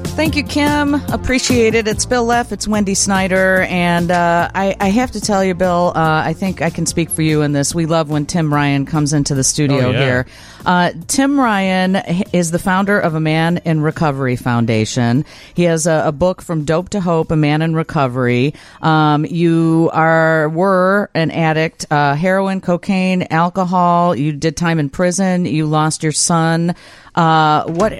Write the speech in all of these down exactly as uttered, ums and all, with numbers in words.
Thank you, Kim. Appreciate it. It's Bill Leff. It's Wendy Snyder. And uh, I, I have to tell you, Bill, uh, I think I can speak for you in this. We love when Tim Ryan comes into the studio oh, yeah. here. Uh, Tim Ryan is the founder of A Man in Recovery Foundation. He has a, a book, From Dope to Hope, A Man in Recovery. Um, you are were an addict, uh, heroin, cocaine, alcohol. You did time in prison. You lost your son. Uh, what,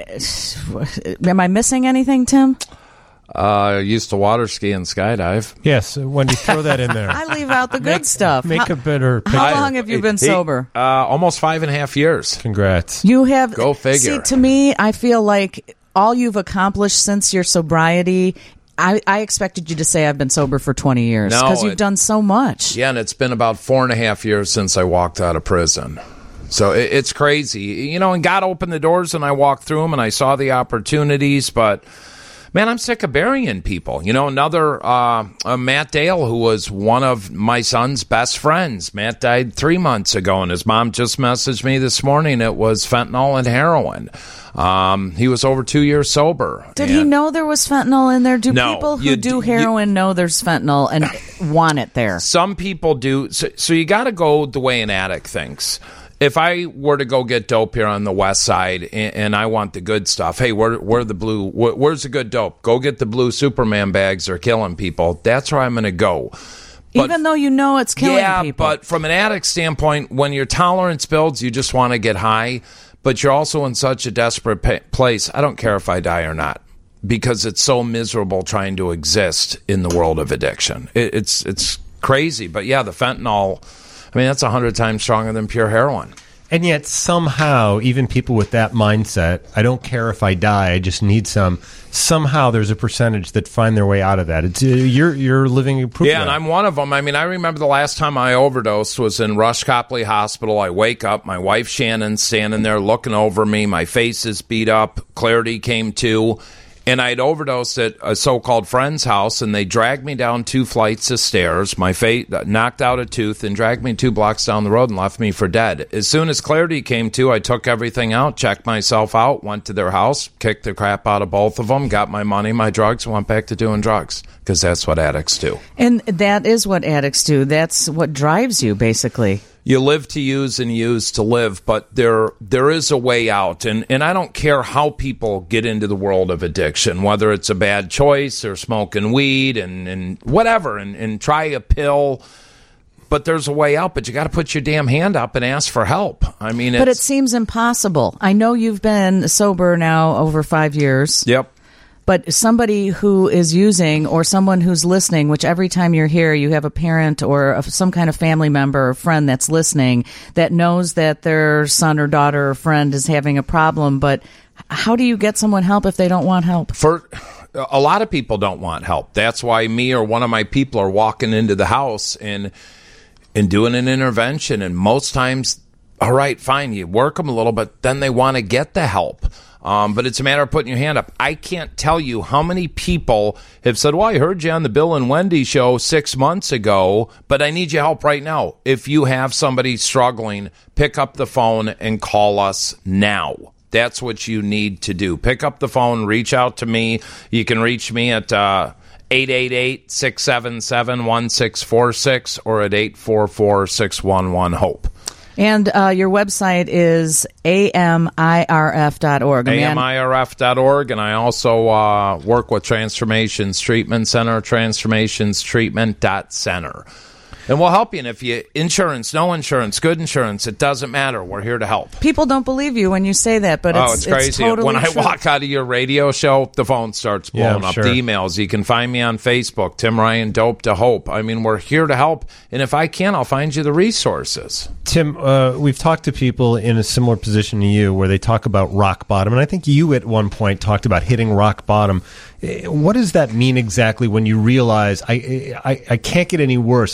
am I missing anything, Tim? I uh, used to water ski and skydive. Yes, Wendy, throw that in there. I leave out the good make, stuff. Make how, a better picture. How long have you been he, sober? Uh, almost five and a half years. Congrats. You have. Go figure. See, to me, I feel like all you've accomplished since your sobriety, I, I expected you to say I've been sober for twenty years because no, you've it, done so much. Yeah, and it's been about four and a half years since I walked out of prison. So it, it's crazy. You know, and God opened the doors and I walked through them and I saw the opportunities, but man, I'm sick of burying people. You know, another uh, uh, Matt Dale, who was one of my son's best friends. Matt died three months ago, and his mom just messaged me this morning. It was fentanyl and heroin. Um, he was over two years sober. Did and he know there was fentanyl in there? Do no, people who you, do heroin you, know there's fentanyl and want it there? Some people do. So, so you got to go the way an addict thinks. If I were to go get dope here on the west side and, and I want the good stuff, hey, where, where the blue, where, where's the good dope? Go get the blue Superman bags. They're killing people. That's where I'm going to go. But, even though you know it's killing yeah, people. Yeah, but from an addict standpoint, when your tolerance builds, you just want to get high. But you're also in such a desperate pa- place. I don't care if I die or not, because it's so miserable trying to exist in the world of addiction. It, it's it's crazy. But yeah, the fentanyl, I mean, that's a hundred times stronger than pure heroin. And yet somehow, even people with that mindset, I don't care if I die, I just need some, somehow there's a percentage that find their way out of that. It's uh, You're you're living proof Yeah, of and that. I'm one of them. I mean, I remember the last time I overdosed was in Rush Copley Hospital. I wake up, my wife Shannon's standing there looking over me. My face is beat up. Clarity came to. And I'd overdosed at a so-called friend's house, and they dragged me down two flights of stairs. My face knocked out a tooth and dragged me two blocks down the road and left me for dead. As soon as Clarity came to, I took everything out, checked myself out, went to their house, kicked the crap out of both of them, got my money, my drugs, and went back to doing drugs, because that's what addicts do. And that is what addicts do. That's what drives you, basically. You live to use and use to live, but there there is a way out. And, and I don't care how people get into the world of addiction, whether it's a bad choice or smoking weed and, and whatever, and, and try a pill. But there's a way out, but you got to put your damn hand up and ask for help. I mean, it's, But it seems impossible. I know you've been sober now over five years. Yep. But somebody who is using, or someone who's listening, which every time you're here, you have a parent or a, some kind of family member or friend that's listening that knows that their son or daughter or friend is having a problem. But how do you get someone help if they don't want help? For a lot of people don't want help. That's why me or one of my people are walking into the house and and doing an intervention. And most times, all right, fine, you work them a little, but then they want to get the help. Um, but it's a matter of putting your hand up. I can't tell you how many people have said, well, I heard you on the Bill and Wendy show six months ago, but I need your help right now. If you have somebody struggling, pick up the phone and call us now. That's what you need to do. Pick up the phone, reach out to me. You can reach me at uh, eight eight eight, six seven seven, one six four six or at eight four four, six one one, HOPE. And uh, your website is A M I R F dot org. A M I R F dot org, and I also uh, work with Transformations Treatment Center, transformations treatment dot center. And we'll help you. And if you insurance, no insurance, good insurance, it doesn't matter. We're here to help. People don't believe you when you say that, but it's, oh, it's crazy. It's totally when I true. walk out of your radio show, the phone starts blowing Yeah, up. sure. The emails. You can find me on Facebook, Tim Ryan, Dope to Hope. I mean, we're here to help. And if I can, I'll find you the resources. Tim, uh, we've talked to people in a similar position to you where they talk about rock bottom. And I think you at one point talked about hitting rock bottom. What does that mean exactly when you realize I, I I can't get any worse? I have to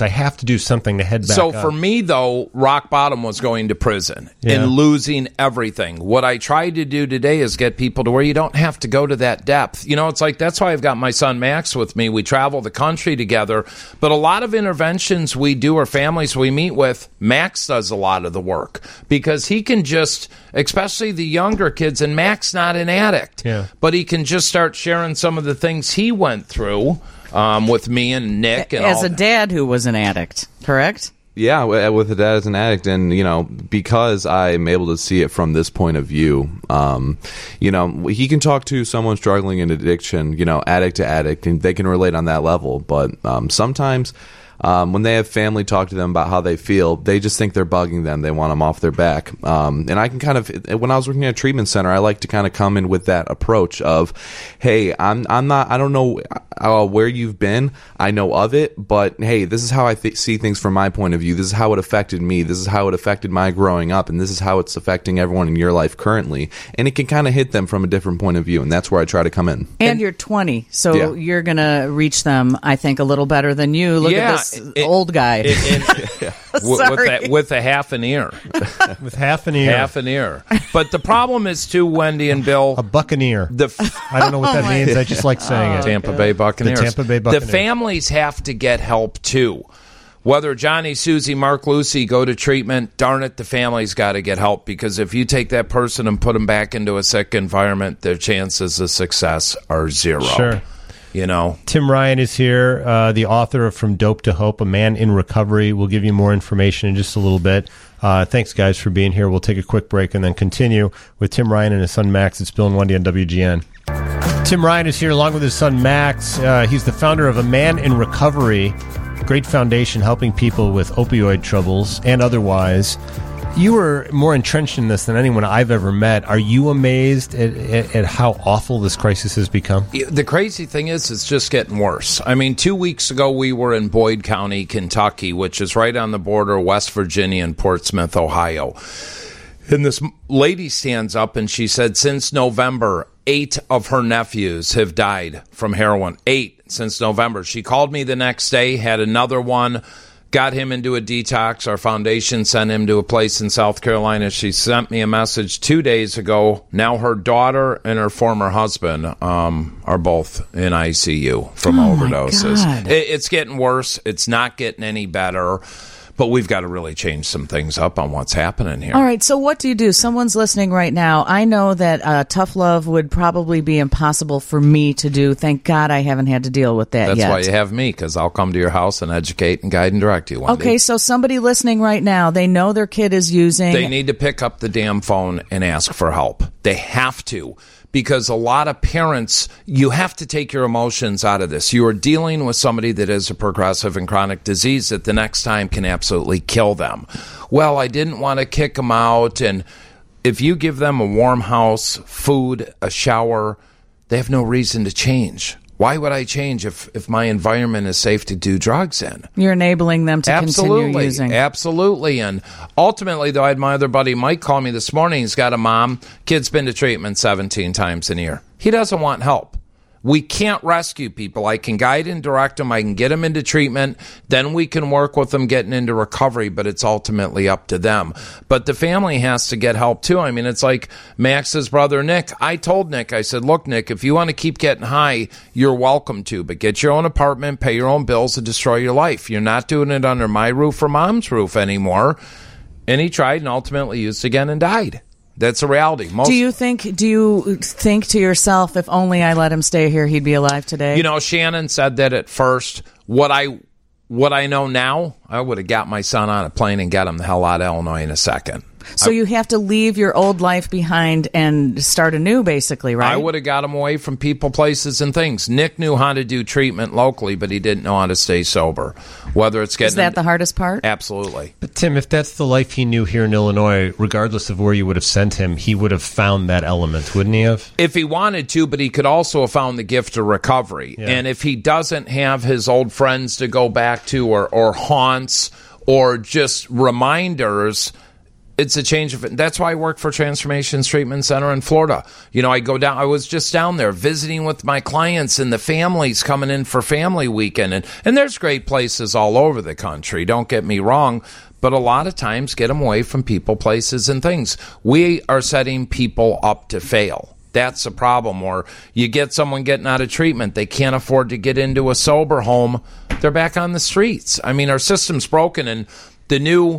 do something to head back So up. for me, though, rock bottom was going to prison Yeah. and losing everything. What I tried to do today is get people to where you don't have to go to that depth. You know, it's like that's why I've got my son Max with me. We travel the country together. But a lot of interventions we do or families we meet with, Max does a lot of the work because he can just, especially the younger kids, and Max not an addict, Yeah. but he can just start sharing some of the things he went through um, with me and Nick. And As all a dad who was an addict, correct? Yeah, wi- with a dad as an addict, and you know, because I'm able to see it from this point of view, um, you know, he can talk to someone struggling in addiction, you know, addict to addict, and they can relate on that level. But um, sometimes, um, when they have family talk to them about how they feel, they just think they're bugging them. They want them off their back. Um, and I can kind of, when I was working at a treatment center, I like to kind of come in with that approach of, hey, I'm I'm not, I don't know uh, where you've been. I know of it, but hey, this is how I th- see things from my point of view. This is how it affected me. This is how it affected my growing up, and this is how it's affecting everyone in your life currently. And it can kind of hit them from a different point of view, and that's where I try to come in. And, and you're twenty, so Yeah. you're going to reach them, I think, a little better than you. Look Yeah, at this it- old guy. It, it, with, with, Sorry. a, with a half an ear. with half an ear, Half an ear. But the problem is, too, Wendy and Bill, a buccaneer. the f- I don't know what that Oh, my- means. I just like saying it. Tampa Bay Buccaneers. The Tampa Bay The Buccaneers. families have to get help, too. Whether Johnny, Susie, Mark, Lucy go to treatment, darn it, the family's got to get help, because if you take that person and put them back into a sick environment, their chances of success are zero. Sure. You know? Tim Ryan is here, uh, the author of From Dope to Hope, A Man in Recovery. We'll give you more information in just a little bit. Uh, thanks, guys, for being here. We'll take a quick break and then continue with Tim Ryan and his son Max. It's Bill and Wendy on W G N. Tim Ryan is here along with his son Max. Uh, he's the founder of A Man in Recovery, great foundation helping people with opioid troubles and otherwise. You were more entrenched in this than anyone I've ever met. Are you amazed at, at, at how awful this crisis has become? The crazy thing is, it's just getting worse. I mean, two weeks ago, we were in Boyd County, Kentucky, which is right on the border of West Virginia and Portsmouth, Ohio. And this lady stands up and she said, since November, eight of her nephews have died from heroin. Eight since November. She called me the next day, had another one, got him into a detox. Our foundation sent him to a place in South Carolina. She sent me a message two days ago. Now her daughter and her former husband um, are both in I C U from Oh, my overdoses. God. It, it's getting worse. It's not getting any better. But we've got to really change some things up on what's happening here. All right, so what do you do? Someone's listening right now. I know that uh, tough love would probably be impossible for me to do. Thank God I haven't had to deal with that That's yet. why you have me, because I'll come to your house and educate and guide and direct you. Wendy. Okay, so somebody listening right now, they know their kid is using. They need to pick up the damn phone and ask for help. They have to. Because a lot of parents, you have to take your emotions out of this. You are dealing with somebody that is a progressive and chronic disease that the next time can absolutely kill them. Well, I didn't want to kick them out. And if you give them a warm house, food, a shower, they have no reason to change. Why would I change if, if my environment is safe to do drugs in? You're enabling them to Absolutely. continue using. Absolutely. And ultimately, though, I had my other buddy Mike call me this morning. He's got a mom. Kid's been to treatment seventeen times a year. He doesn't want help. We can't rescue people. I can guide and direct them. I can get them into treatment. Then we can work with them getting into recovery, but it's ultimately up to them. But the family has to get help, too. I mean, it's like Max's brother, Nick. I told Nick, I said, look, Nick, if you want to keep getting high, you're welcome to, but get your own apartment, pay your own bills, and destroy your life. You're not doing it under my roof or mom's roof anymore. And he tried and ultimately used again and died. That's a reality. Most, Do you think? Do you think to yourself, if only I let him stay here, he'd be alive today? You know, Shannon said that at first. What I what I know now, I would have got my son on a plane and got him the hell out of Illinois in a second. so you have to leave your old life behind and start anew, basically, right? I would have got him away from people, places, and things. Nick knew how to do treatment locally, but he didn't know how to stay sober. Whether it's getting Is that the hardest part? Absolutely. But Tim, if that's the life he knew here in Illinois, regardless of where you would have sent him, he would have found that element, wouldn't he have? If he wanted to, but he could also have found the gift of recovery. Yeah. And if he doesn't have his old friends to go back to, or, or haunts, or just reminders, It's a change of, that's why I work for Transformations Treatment Center in Florida. You know, I go down, I was just down there visiting with my clients and the families coming in for family weekend. And, and there's great places all over the country, don't get me wrong, but a lot of times get them away from people, places, and things. We are setting people up to fail. That's a problem. Or you get someone getting out of treatment, they can't afford to get into a sober home, they're back on the streets. I mean, our system's broken, and the new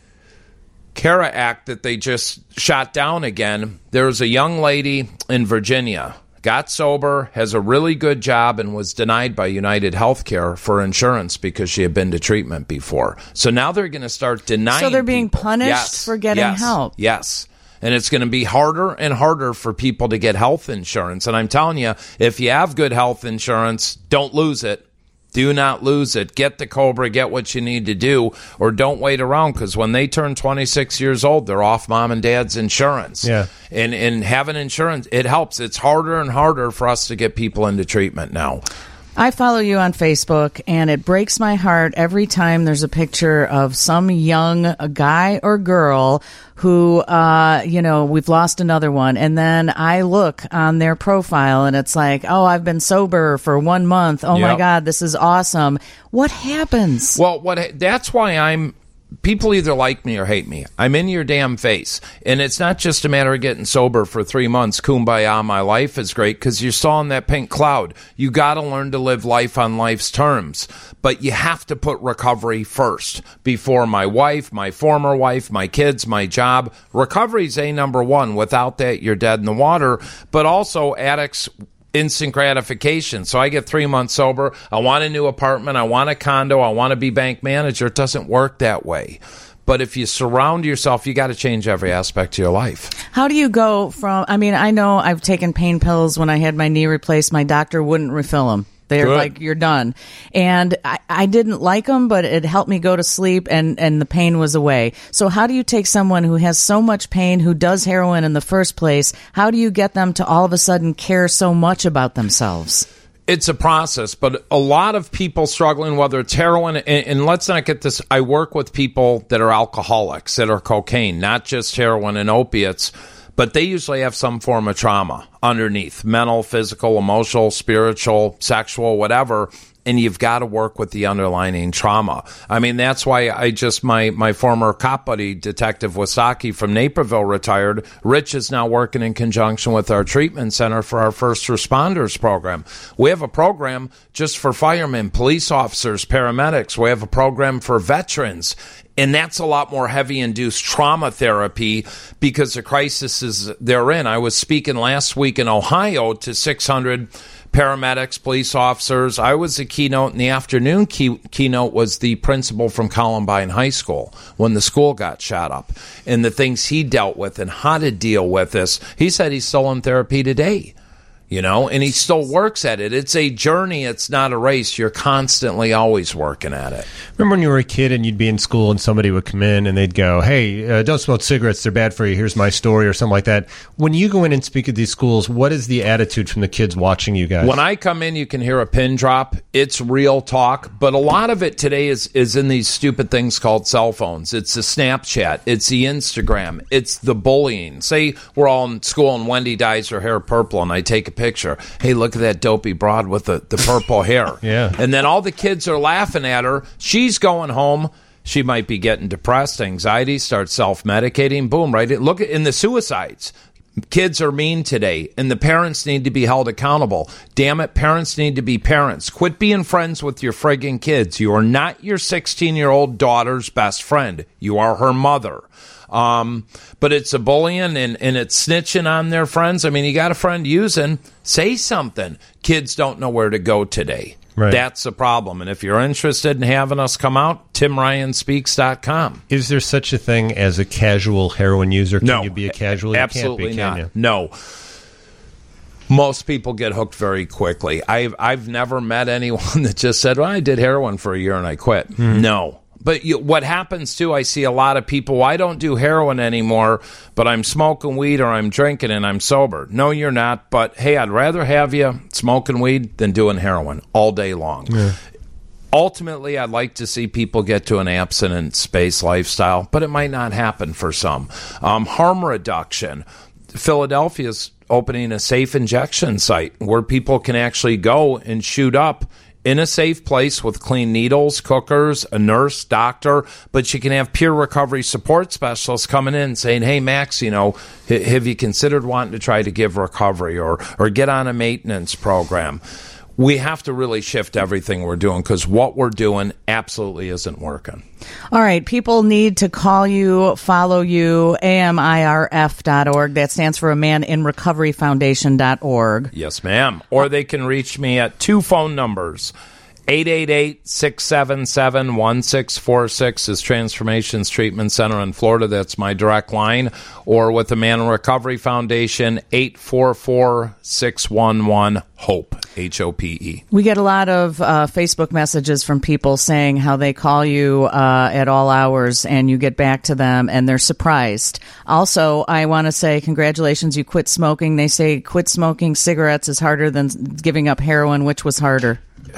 CARA Act that they just shot down again, there was a young lady in Virginia, got sober, has a really good job, and was denied by United Healthcare for insurance because she had been to treatment before. So now they're going to start denying. So they're being people. punished yes, for getting yes, help. Yes. And it's going to be harder and harder for people to get health insurance. And I'm telling you, if you have good health insurance, don't lose it. Do not lose it. Get the COBRA, get what you need to do, or don't wait around, because when they turn twenty-six years old, they're off mom and dad's insurance. Yeah. And, and having insurance, it helps. It's harder and harder for us to get people into treatment now. I follow you on Facebook, and it breaks my heart every time there's a picture of some young guy or girl who, uh, you know, we've lost another one. And then I look on their profile, and it's like, oh, I've been sober for one month. Oh, Yep. my God, this is awesome. What happens? Well, what that's why I'm people either like me or hate me. I'm in your damn face. And it's not just a matter of getting sober for three months. Kumbaya, my life is great, because you're still in that pink cloud. You got to learn to live life on life's terms. But you have to put recovery first before my wife, my former wife, my kids, my job. Recovery's a number one. Without that, you're dead in the water. But also, addicts, instant gratification. So I get three months sober. I want a new apartment. I want a condo. I want to be bank manager. It doesn't work that way. But if you surround yourself, you got to change every aspect of your life. How do you go from, I mean, I know I've taken pain pills when I had my knee replaced. My doctor wouldn't refill them. They're Good. like, you're done. And I, I didn't like them, but it helped me go to sleep, and, and the pain was away. So how do you take someone who has so much pain, who does heroin in the first place, how do you get them to all of a sudden care so much about themselves? It's a process, but a lot of people struggling, whether it's heroin, and, and let's not get this, I work with people that are alcoholics, that are cocaine, not just heroin and opiates, but they usually have some form of trauma underneath, mental, physical, emotional, spiritual, sexual, whatever. And you've got to work with the underlying trauma. I mean, that's why I just, my, my former cop buddy, Detective Wasaki from Naperville, retired. Rich is now working in conjunction with our treatment center for our first responders program. We have a program just for firemen, police officers, paramedics. We have a program for veterans. And that's a lot more heavy-induced trauma therapy because the crises they're in. I was speaking last week in Ohio to six hundred paramedics, police officers. I was the keynote in the afternoon. Key, keynote was the principal from Columbine High School when the school got shot up, and the things he dealt with and how to deal with this. He said he's still in therapy today. You know, and he still works at it. It's a journey. It's not a race. You're constantly always working at it. Remember when you were a kid and you'd be in school and somebody would come in and they'd go, hey, uh, don't smoke cigarettes. They're bad for you. Here's my story, or something like that. When you go in and speak at these schools, what is the attitude from the kids watching you guys? When I come in, you can hear a pin drop. It's real talk. But a lot of it today is, is in these stupid things called cell phones. It's the Snapchat. It's the Instagram. It's the bullying. Say we're all in school and Wendy dyes her hair purple and I take a picture. Hey, look at that dopey broad with the, the purple hair. Yeah. And then all the kids are laughing at her. She's going home. She might be getting depressed, anxiety, start self-medicating. Boom, right? Look at in the suicides. Kids are mean today, and the parents need to be held accountable. Damn it, parents need to be parents. Quit being friends with your friggin' kids. You are not your sixteen-year-old daughter's best friend. You are her mother. Um, but it's a bullying and, and it's snitching on their friends. I mean, you got a friend using, say something. Kids don't know where to go today. Right. That's a problem. And if you're interested in having us come out, tim ryan speaks dot com. Is there such a thing as a casual heroin user? Can No. you be a casual? Absolutely you can't be, not. can you? No. Most people get hooked very quickly. I've, I've never met anyone that just said, well, I did heroin for a year and I quit. Mm-hmm. No. But you, what happens, too, I see a lot of people, well, I don't do heroin anymore, but I'm smoking weed or I'm drinking and I'm sober. No, you're not. But, hey, I'd rather have you smoking weed than doing heroin all day long. Yeah. ultimately, I'd like to see people get to an abstinence-based lifestyle, but it might not happen for some. Um, harm reduction. Philadelphia's opening a safe injection site where people can actually go and shoot up in a safe place with clean needles, cookers, a nurse, doctor, but you can have peer recovery support specialists coming in saying, hey, Max, you know, h- have you considered wanting to try to give recovery or, or get on a maintenance program? We have to really shift everything we're doing because what we're doing absolutely isn't working. All right. People need to call you, follow you, A M I R F dot org. That stands for a man in recovery foundation dot org. Yes, ma'am. Or they can reach me at two phone numbers. eight eight eight, six seven seven, one six four six is Transformations Treatment Center in Florida. That's my direct line. Or with the Man in Recovery Foundation, eight four four, six one one, HOPE, H O P E. We get a lot of uh, Facebook messages from people saying how they call you uh, at all hours and you get back to them and they're surprised. Also, I want to say congratulations, you quit smoking. They say quit smoking cigarettes is harder than giving up heroin. Which was harder?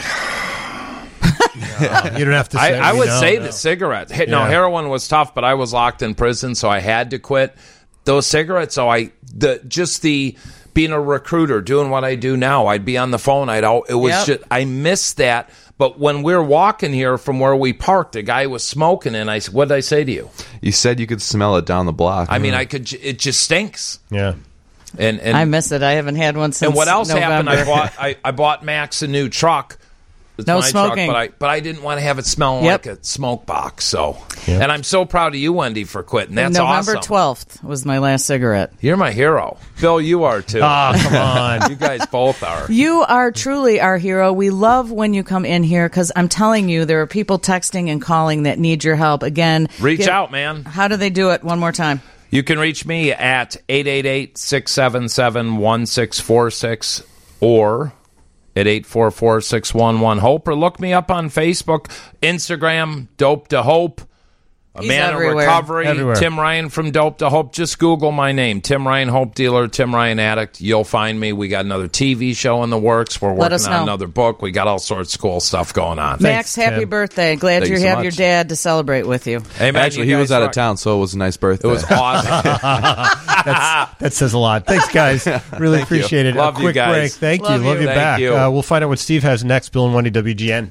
You don't have to say I, I would no, say no. the cigarettes. Hey, No, Yeah. heroin was tough, but I was locked in prison, so I had to quit. Those cigarettes, so I the just the being a recruiter, doing what I do now, I'd be on the phone. I'd al- it was Yep. just I missed that. But when we're walking here from where we parked, a guy was smoking, and I said, "What did I say to you?" You said you could smell it down the block. I mean, I could. j- It just stinks. Yeah. And and I miss it. I haven't had one since and what else happened? November. I bought I, I bought Max a new truck. It's No my smoking. Truck, but I but I didn't want to have it smell Yep. like a smoke box. So, Yep. and I'm so proud of you, Wendy, for quitting. That's November awesome. twelfth was my last cigarette. You're my hero, Bill. You are too. Oh, come on. You guys both are. You are truly our hero. We love when you come in here because I'm telling you, there are people texting and calling that need your help. Again, Reach give- out, man. How do they do it? One more time. You can reach me at eight eight eight, six seven seven, one six four six or at eight four four, six one one, HOPE, or look me up on Facebook, Instagram, Dope to Hope, A He's Man everywhere. in Recovery, Everywhere. Tim Ryan from Dope to Hope. Just Google my name, Tim Ryan Hope Dealer, Tim Ryan Addict. You'll find me. We got another T V show in the works. We're Let working us on know. another book. We got all sorts of cool stuff going on. Max, happy Tim. birthday. Glad Thank you you so have much. your dad to celebrate with you. Hey, man, Actually, you he was guys out of rock. town, so it was a nice birthday. It was awesome. That says a lot. Thanks, guys. Really Thank you. appreciate it. Love a you quick guys. break. Thank Love you. Love you. you Thank back. you. Uh, we'll find out what Steve has next. Bill and Wendy, W G N.